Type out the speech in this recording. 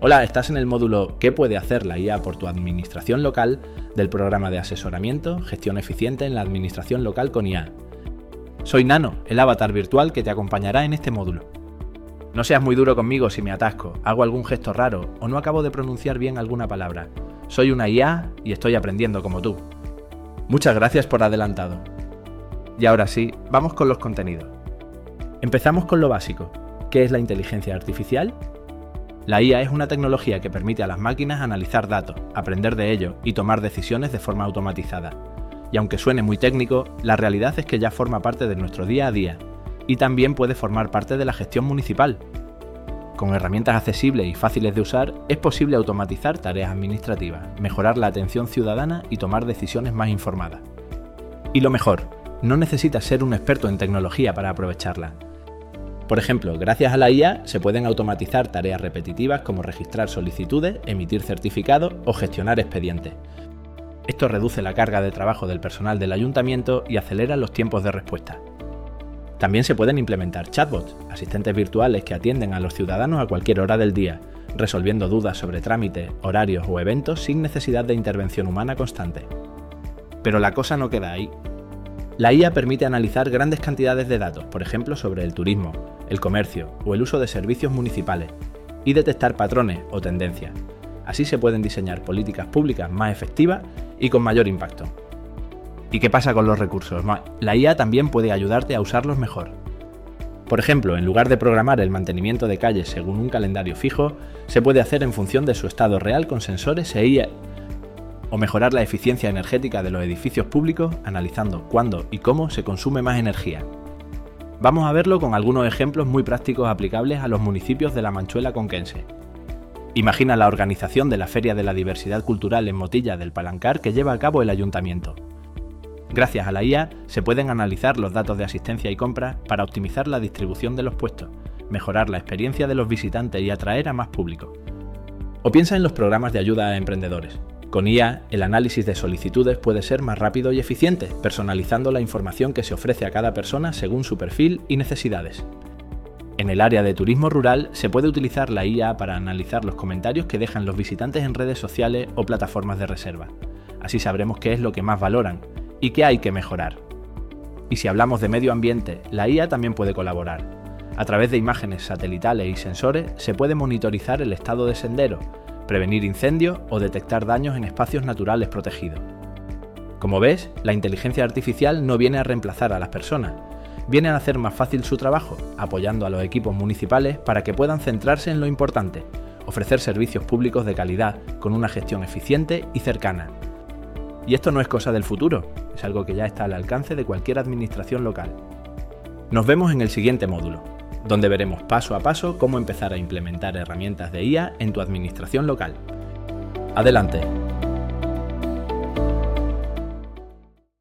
Hola, estás en el módulo ¿Qué puede hacer la IA por tu administración local? Del programa de asesoramiento, gestión eficiente en la administración local con IA. Soy Nano, el avatar virtual que te acompañará en este módulo. No seas muy duro conmigo si me atasco, hago algún gesto raro o no acabo de pronunciar bien alguna palabra. Soy una IA y estoy aprendiendo como tú. Muchas gracias por adelantado. Y ahora sí, vamos con los contenidos. Empezamos con lo básico. ¿Qué es la inteligencia artificial? La IA es una tecnología que permite a las máquinas analizar datos, aprender de ellos y tomar decisiones de forma automatizada. Y aunque suene muy técnico, la realidad es que ya forma parte de nuestro día a día y también puede formar parte de la gestión municipal. Con herramientas accesibles y fáciles de usar, es posible automatizar tareas administrativas, mejorar la atención ciudadana y tomar decisiones más informadas. Y lo mejor, no necesitas ser un experto en tecnología para aprovecharla. Por ejemplo, gracias a la IA se pueden automatizar tareas repetitivas como registrar solicitudes, emitir certificados o gestionar expedientes. Esto reduce la carga de trabajo del personal del ayuntamiento y acelera los tiempos de respuesta. También se pueden implementar chatbots, asistentes virtuales que atienden a los ciudadanos a cualquier hora del día, resolviendo dudas sobre trámites, horarios o eventos sin necesidad de intervención humana constante. Pero la cosa no queda ahí. La IA permite analizar grandes cantidades de datos, por ejemplo sobre el turismo, el comercio o el uso de servicios municipales, y detectar patrones o tendencias. Así se pueden diseñar políticas públicas más efectivas y con mayor impacto. ¿Y qué pasa con los recursos? La IA también puede ayudarte a usarlos mejor. Por ejemplo, en lugar de programar el mantenimiento de calles según un calendario fijo, se puede hacer en función de su estado real con sensores e IA, o mejorar la eficiencia energética de los edificios públicos analizando cuándo y cómo se consume más energía. Vamos a verlo con algunos ejemplos muy prácticos aplicables a los municipios de la Manchuela conquense. Imagina la organización de la Feria de la Diversidad Cultural en Motilla del Palancar que lleva a cabo el ayuntamiento. Gracias a la IA se pueden analizar los datos de asistencia y compra para optimizar la distribución de los puestos, mejorar la experiencia de los visitantes y atraer a más público. O piensa en los programas de ayuda a emprendedores. Con IA, el análisis de solicitudes puede ser más rápido y eficiente, personalizando la información que se ofrece a cada persona según su perfil y necesidades. En el área de turismo rural se puede utilizar la IA para analizar los comentarios que dejan los visitantes en redes sociales o plataformas de reserva. Así sabremos qué es lo que más valoran y qué hay que mejorar. Y si hablamos de medio ambiente, la IA también puede colaborar. A través de imágenes satelitales y sensores se puede monitorizar el estado de senderos, prevenir incendios o detectar daños en espacios naturales protegidos. Como ves, la inteligencia artificial no viene a reemplazar a las personas, viene a hacer más fácil su trabajo, apoyando a los equipos municipales para que puedan centrarse en lo importante, ofrecer servicios públicos de calidad con una gestión eficiente y cercana. Y esto no es cosa del futuro, es algo que ya está al alcance de cualquier administración local. Nos vemos en el siguiente módulo, donde veremos paso a paso cómo empezar a implementar herramientas de IA en tu administración local. ¡Adelante!